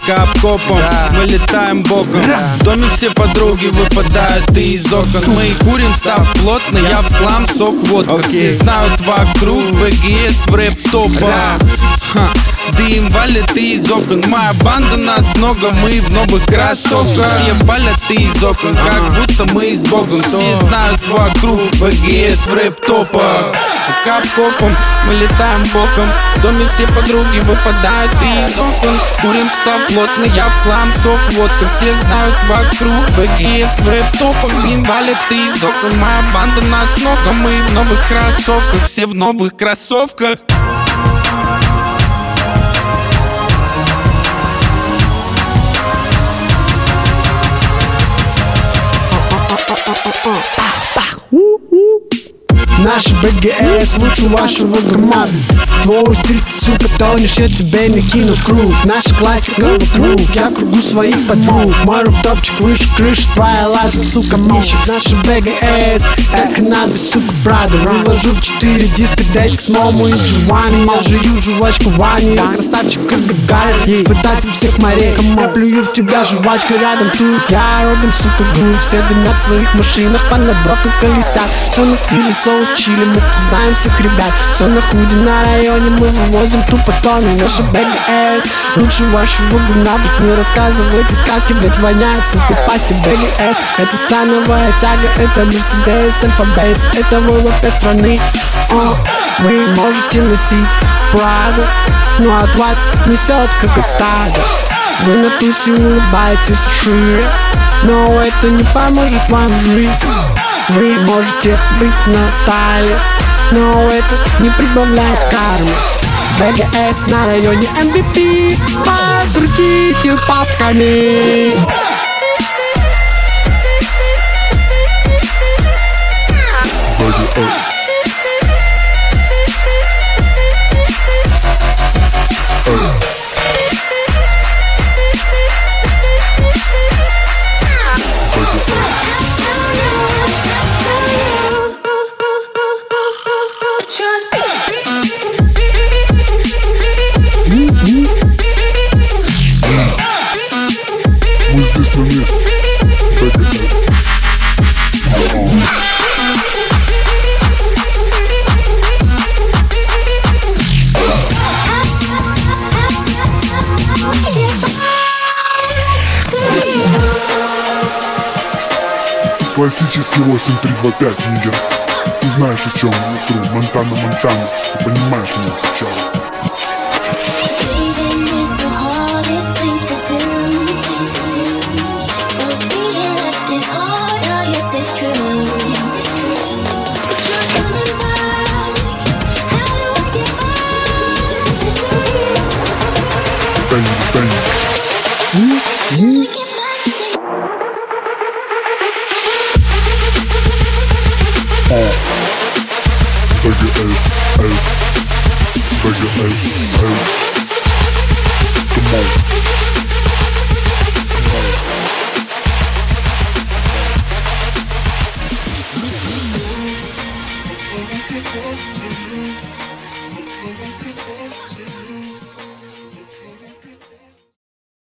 кап-копом, мы летаем боком. В доме все подруги выпадают из окон. Мы курим, став плотно, я в хлам, сок, водка. Все знают вокруг ВГС в рэп-топах. Дым валит из окон, моя банда, нас много, мы в новых кроссовках. Все палят из окон, как будто мы с Богом. Все знают вокруг ВГС в рэп-топах. Кап-копом, мы летаем боком. В доме все подруги выпадают из окон. Курим, став плотно, я в хлам, сок, водка. Все знают вокруг ВГС в рэп-топах. Дым валит из окон, моя банда, нас много, мы в новых кроссовках. Все в новых кроссовках. Наш БГС лучше вашего громада. Твой стиль, ты, сука, тонешь, я тебе не кину в круг. Наша классика вокруг, я в кругу своих подруг. Мой руфтопчик выше крыши, твоя лажа, сука, мощик. Наша БГС, каннабис, сука, Прада. Выложу в 4 диска, дайте с мому и Джованни. Я жую жвачку Вани, я красавчик, как Гагарин. Пытатель всех морей, я плюю в тебя, жвачка рядом тут. Я родом, сука, грув, все дымят в своих машинах. По надбровкам колесят, все на стиле соус чили. Мы знаем всех ребят, все на худе на районе. Мы вывозим тупо тонны. Наша БГС лучше вашего говна. Блять, не рассказывайте сказки, блять, воняет с этой пасти. БГС это становая тяга, это Мерседес, Альфа-Бейтс, это ВВП страны. Вы можете носить Прада, но от вас несет как от стада. Вы на тусе улыбаетесь шире, но это не поможет вам жить. Вы можете быть на стайле, но это не прибавляет кармы. БГС на районе MVP, покрутите папками. БГС. Мы здесь на месте. БГС. Классический 8325, нигер. Ты знаешь, о чем я тру. Монтана, ты понимаешь меня сначала. Бэнг. БГС. Come on.